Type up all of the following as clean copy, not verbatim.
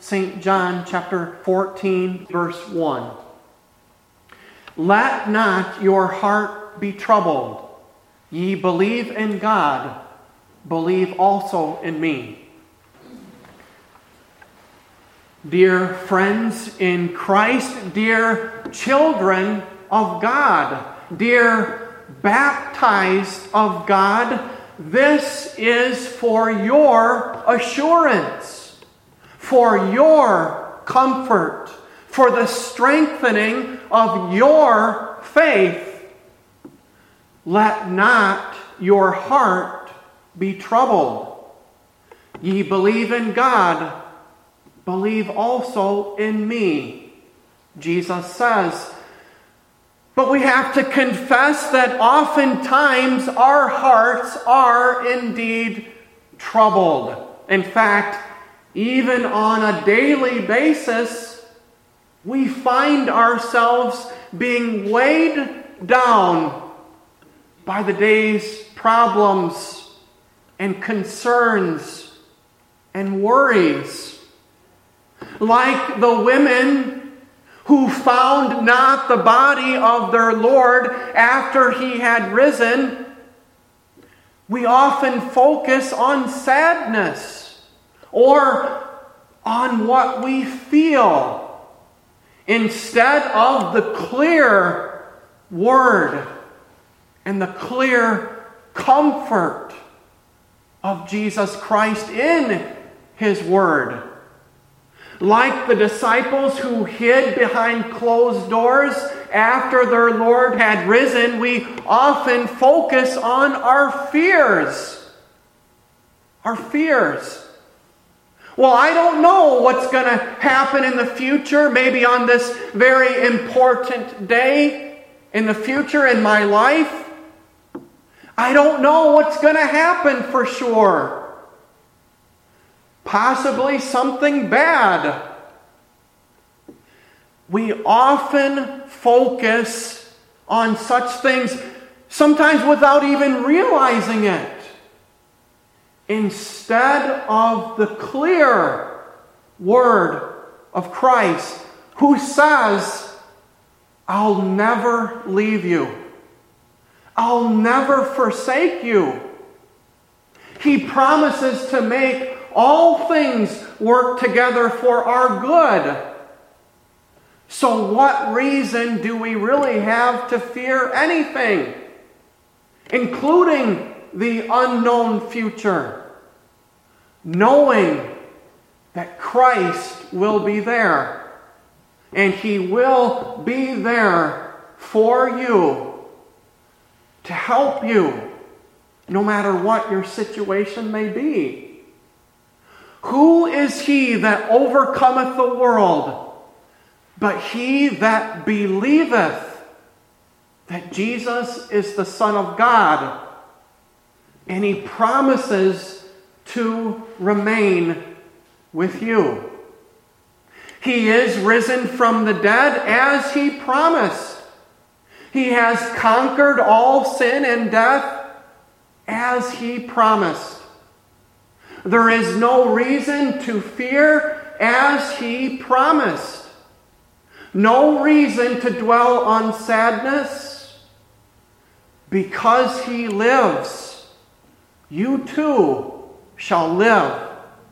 St. John chapter 14, verse 1. Let not your heart be troubled. Ye believe in God, believe also in me. Dear friends in Christ, dear children of God, dear baptized of God, this is for your assurance, for your comfort, for the strengthening of your faith. Let not your heart be troubled. Ye believe in God, believe also in me, Jesus says. But we have to confess that oftentimes our hearts are indeed troubled. In fact, even on a daily basis, we find ourselves being weighed down by the day's problems and concerns and worries. Like the women who found not the body of their Lord after he had risen, we often focus on sadness or on what we feel instead of the clear word and the clear comfort of Jesus Christ in his word. Like the disciples who hid behind closed doors after their Lord had risen, we often focus on our fears. Our fears. Well, I don't know what's going to happen in the future, maybe on this very important day in the future in my life. I don't know what's going to happen for sure. Possibly something bad. We often focus on such things, sometimes without even realizing it, instead of the clear word of Christ, who says, I'll never leave you. I'll never forsake you. He promises to make all things work together for our good. So what reason do we really have to fear anything, including the unknown future, knowing that Christ will be there, and he will be there for you to help you, no matter what your situation may be. Who is he that overcometh the world, but he that believeth that Jesus is the Son of God, and he promises to remain with you. He is risen from the dead as he promised. He has conquered all sin and death as he promised. There is no reason to fear as he promised. No reason to dwell on sadness. Because he lives, you too shall live.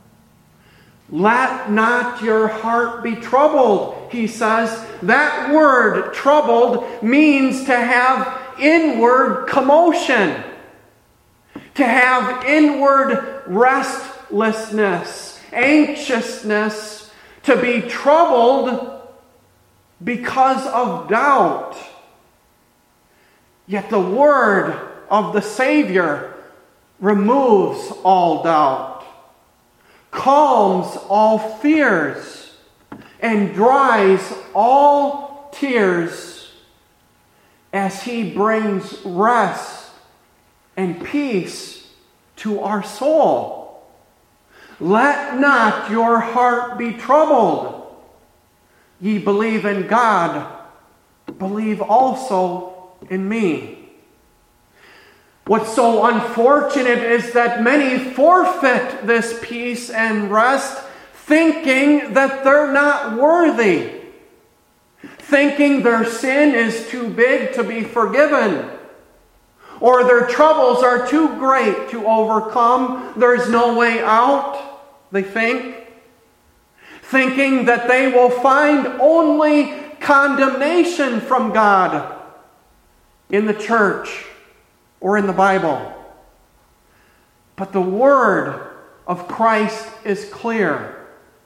Let not your heart be troubled, he says. That word, troubled, means to have inward commotion. To have inward restlessness, anxiousness, to be troubled because of doubt. Yet the word of the Savior removes all doubt, calms all fears, and dries all tears as he brings rest and peace to our soul. Let not your heart be troubled. Ye believe in God, believe also in me. What's so unfortunate is that many forfeit this peace and rest thinking that they're not worthy, thinking their sin is too big to be forgiven, or their troubles are too great to overcome. There's no way out, they think. Thinking that they will find only condemnation from God in the church or in the Bible. But the word of Christ is clear.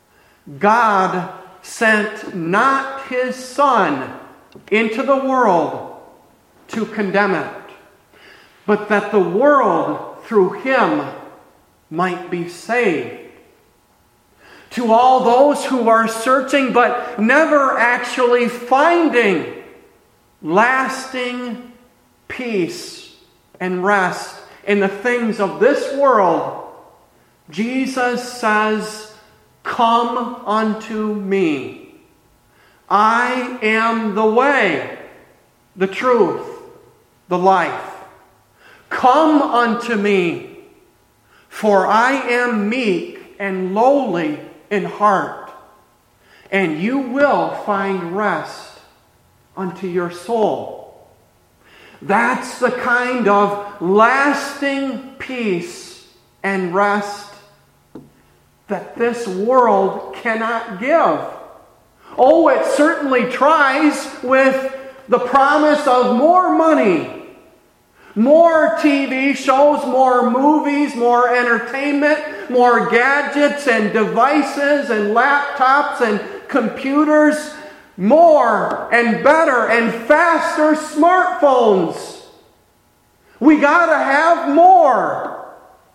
God sent not His Son into the world to condemn it, but that the world through Him might be saved. To all those who are searching but never actually finding lasting peace and rest in the things of this world, Jesus says, "Come unto me. I am the way, the truth, the life. Come unto me, for I am meek and lowly in heart, and you will find rest unto your soul." That's the kind of lasting peace and rest that this world cannot give. Oh, it certainly tries with the promise of more money, more TV shows, more movies, more entertainment, more gadgets and devices and laptops and computers, more and better and faster smartphones. We gotta have more.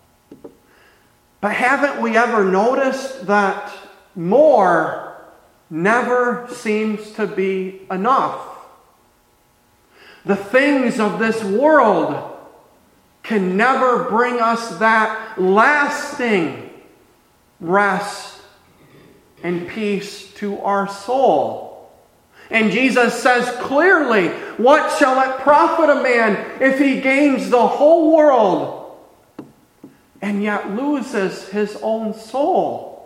But haven't we ever noticed that more never seems to be enough? The things of this world can never bring us that lasting rest and peace to our soul. And Jesus says clearly, "What shall it profit a man if he gains the whole world and yet loses his own soul?"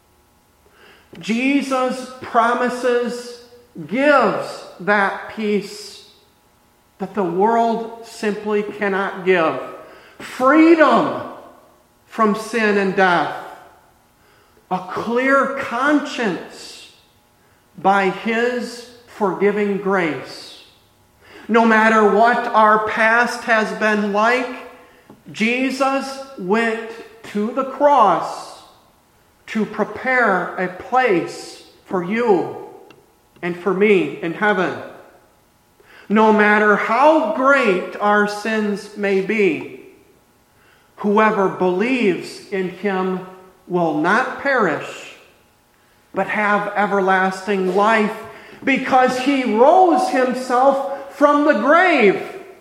Jesus promises, gives that peace that the world simply cannot give. Freedom from sin and death. A clear conscience by His forgiving grace. No matter what our past has been like, Jesus went to the cross to prepare a place for you and for me in heaven. No matter how great our sins may be, whoever believes in Him will not perish, but have everlasting life, because He rose Himself from the grave.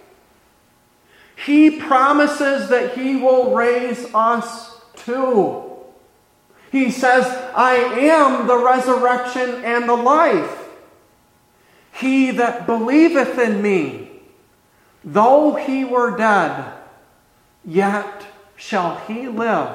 He promises that He will raise us too. He says, "I am the resurrection and the life. He that believeth in me, though he were dead, yet shall he live."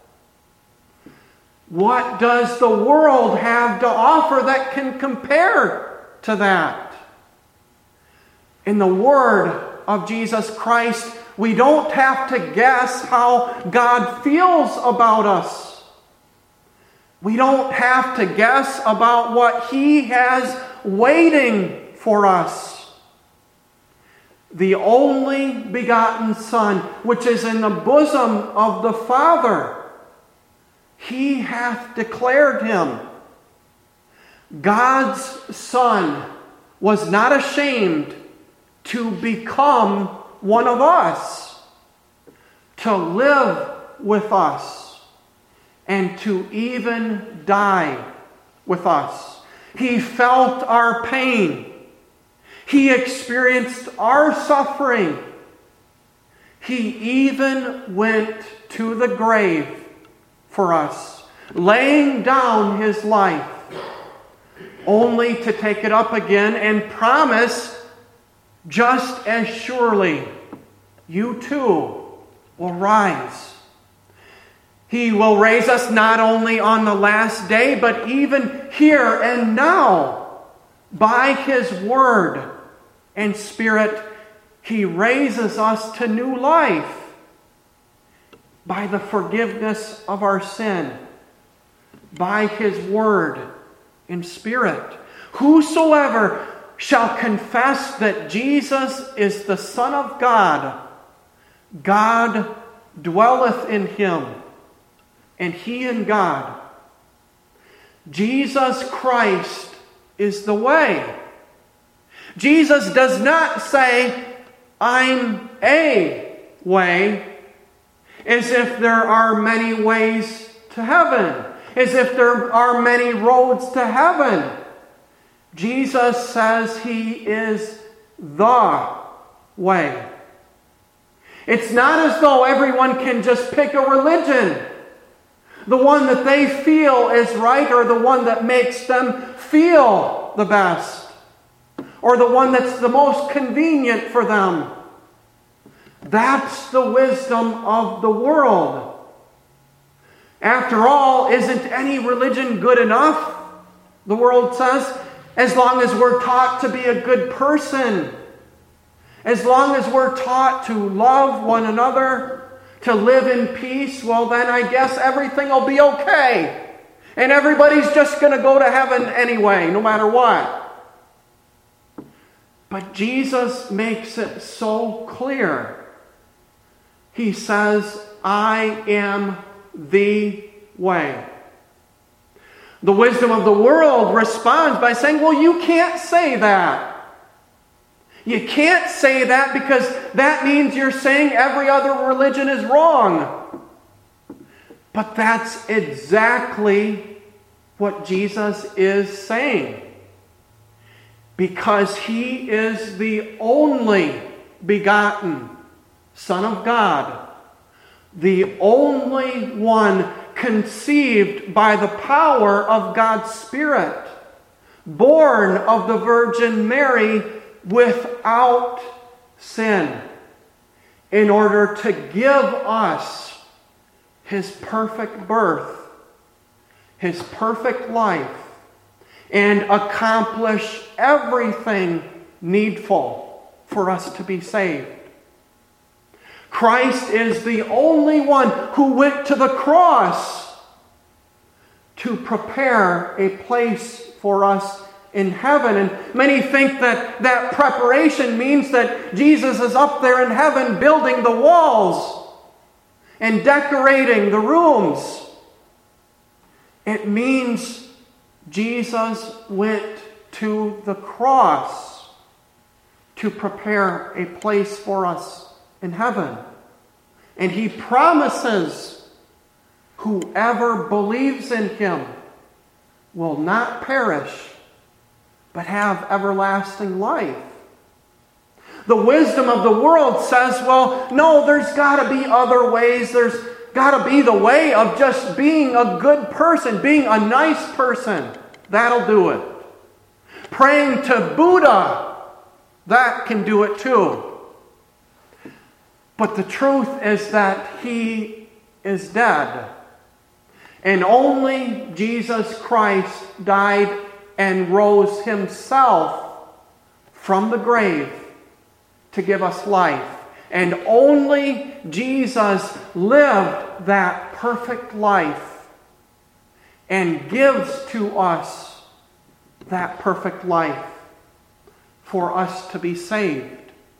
What does the world have to offer that can compare to that? In the Word of Jesus Christ, we don't have to guess how God feels about us. We don't have to guess about what He has waiting for us. The only begotten Son, which is in the bosom of the Father, He hath declared Him. God's Son was not ashamed to become one of us, to live with us, and to even die with us. He felt our pain. He experienced our suffering. He even went to the grave for us, laying down His life, only to take it up again and promise, just as surely you too will rise. He will raise us not only on the last day, but even here and now. By His Word and Spirit, He raises us to new life. By the forgiveness of our sin. By His Word and Spirit. Whosoever shall confess that Jesus is the Son of God, God dwelleth in him, and he in God. Jesus Christ is the way. Jesus does not say, I'm a way, as if there are many ways to heaven, as if there are many roads to heaven. Jesus says He is the way. It's not as though everyone can just pick a religion, the one that they feel is right, or the one that makes them feel the best, or the one that's the most convenient for them. That's the wisdom of the world. After all, isn't any religion good enough? The world says, as long as we're taught to be a good person, as long as we're taught to love one another, to live in peace, well then I guess everything will be okay. And everybody's just going to go to heaven anyway, no matter what. But Jesus makes it so clear. He says, I am the way. The wisdom of the world responds by saying, well, you can't say that. You can't say that because that means you're saying every other religion is wrong. But that's exactly what Jesus is saying. Because He is the only begotten Son of God, the only one conceived by the power of God's Spirit, born of the Virgin Mary without sin, in order to give us His perfect birth, His perfect life, and accomplish everything needful for us to be saved. Christ is the only one who went to the cross to prepare a place for us in heaven. And many think that that preparation means that Jesus is up there in heaven building the walls and decorating the rooms. It means Jesus went to the cross to prepare a place for us in heaven. And He promises whoever believes in Him will not perish, but have everlasting life. The wisdom of the world says, well, no, there's got to be other ways. There's got to be the way of just being a good person, being a nice person. That'll do it. Praying to Buddha, that can do it too. But the truth is that He is dead. And only Jesus Christ died and rose Himself from the grave to give us life. And only Jesus lived that perfect life and gives to us that perfect life for us to be saved.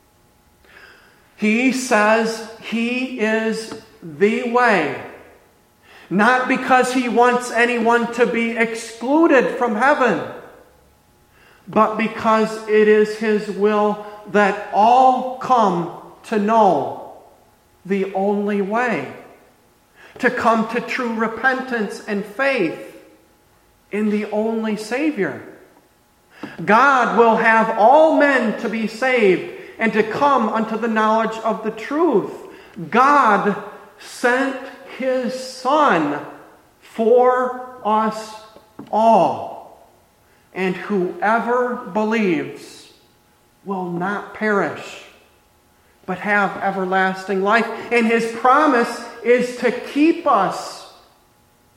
He says He is the way. Not because He wants anyone to be excluded from heaven, but because it is His will that all come to know the only way, to come to true repentance and faith in the only Savior. God will have all men to be saved and to come unto the knowledge of the truth. God sent His Son for us all. And whoever believes will not perish, but have everlasting life. And His promise is to keep us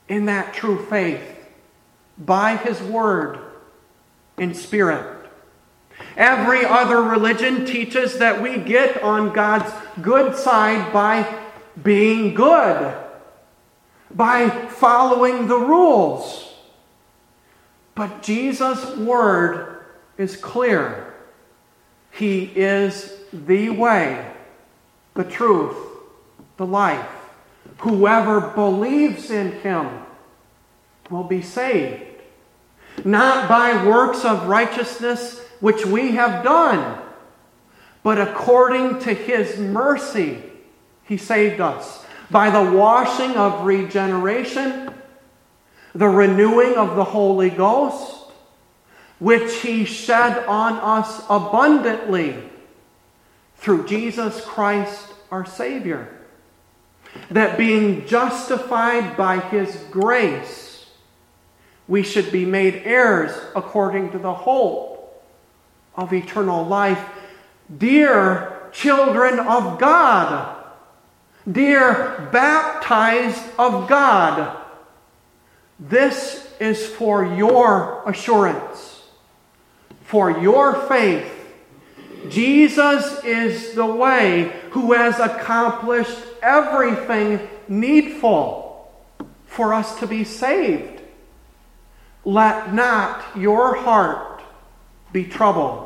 in that true faith by His Word in Spirit. Every other religion teaches that we get on God's good side by being good, by following the rules. But Jesus' Word is clear. He is the way, the truth, the life. Whoever believes in Him will be saved. Not by works of righteousness which we have done, but according to His mercy He saved us, by the washing of regeneration, the renewing of the Holy Ghost, which He shed on us abundantly through Jesus Christ our Savior. That being justified by His grace, we should be made heirs according to the hope of eternal life. Dear children of God, dear baptized of God, this is for your assurance, for your faith. Jesus is the way who has accomplished everything needful for us to be saved. Let not your heart be troubled.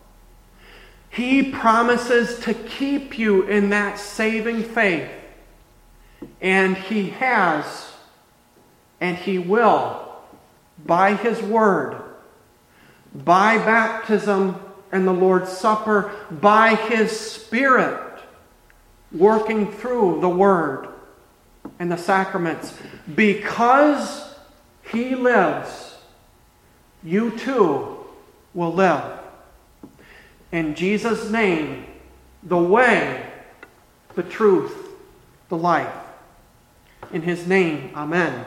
He promises to keep you in that saving faith. And He has, and He will, by His Word, by baptism and the Lord's Supper, by His Spirit, working through the Word and the sacraments. Because He lives, you too will live. In Jesus' name, the way, the truth, the life. In His name, amen.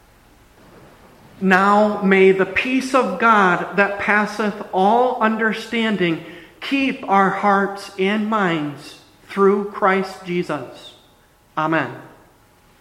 Now may the peace of God that passeth all understanding keep our hearts and minds through Christ Jesus. Amen.